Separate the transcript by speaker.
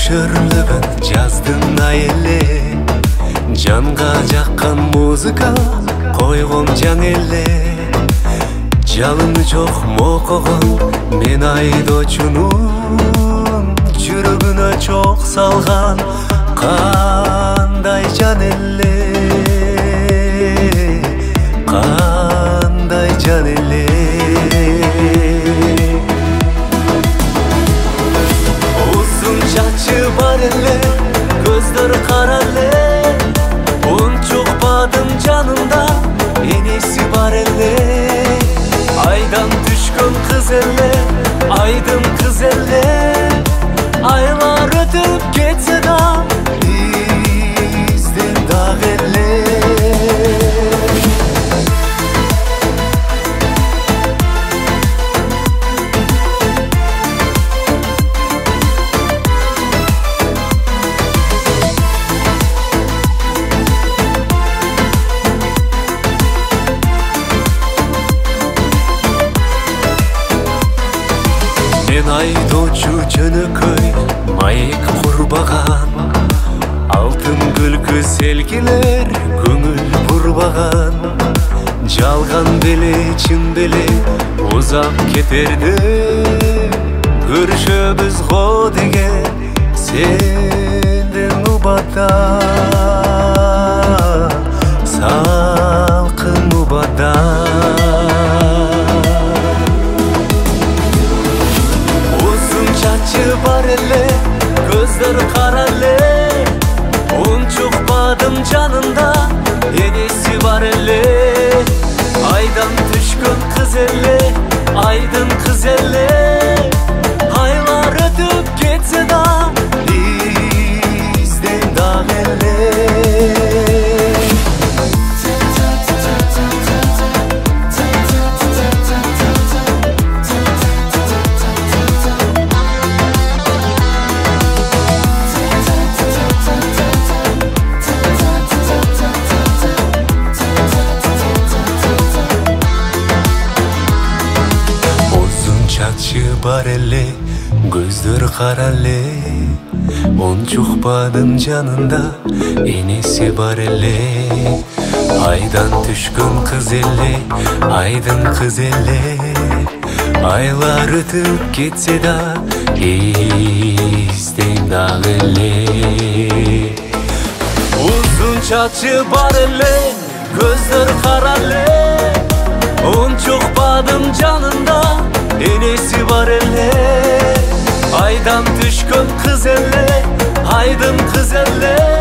Speaker 1: мөлшөрлөгөн жаздын айылы, жанга жаккан музыка койгом жаң эле. Жалыны жок мокогон мен айдоочунун жүрөгүнө чок салган кандай жан эле, кандай жан эле. Uzun çaçı бар эле, көздөр кара эле, унчукпадым жанымда энеси бар эле. Aydan düşkün kız elle, aydın kız elle. Aylar ötüp geçse da bizden dağ elle. Мен айдоочу жөнөкөй майек курбаган, алтын күлкү селкилер көңүл бурбаган. Жалган беле чын беле узап кетерди, көрүшөбүз го деген сенден убада, салкын убада. Бар эле, көздөр кара эле, унчукпадым жанында энеси бар эле. Айдан түшкөн кыз эле, айдын кыз эле. Айлар өтүп кетсе да бизден дагы эле. Çaçı бар эле, көздөр кара эле, унчукпадым жанында энеси бар эле. Айдан түшкөн кыз эле, айдын кыз эле. Айлар өтүп кетсе да бизден дагы эле. Uzun çaçı бар эле, көздөр кара эле, унчукпадым жанында enesi var elle. Aydan düşkün kız elle, aydın kız elle.